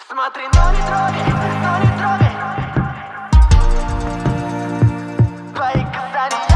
Смотри, но не трогай, но не трогай. Твои касания,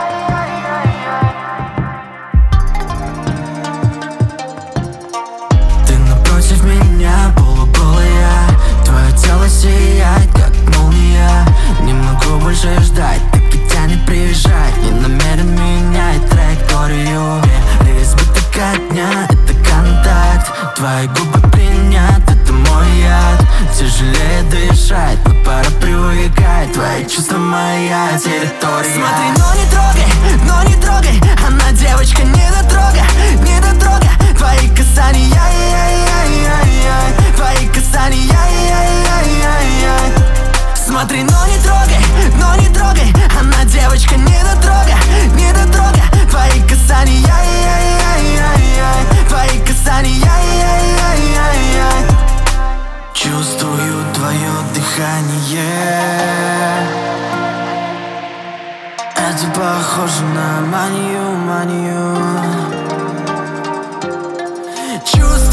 Ты напротив меня, полуголая. Твое тело сияет, как молния. Не могу больше ждать, так и тянет приезжать. Не намерен менять траекторию. Переизбыток огня, это контакт. Твои губы принят, это мой яд. Тяжелее дышать, но пора привыкать. Твои чувства моя территория. Смотри, но не трогай, но не трогай. Она девочка, не дотрога, не дотрога. Твои касания, твои касания, смотри, но не трогай, но не трогай. Она девочка, не дотрога, не дотрога. Твои касания, твои касания. Чувствую твое дыхание. Это похоже на манию, манию. Чувствую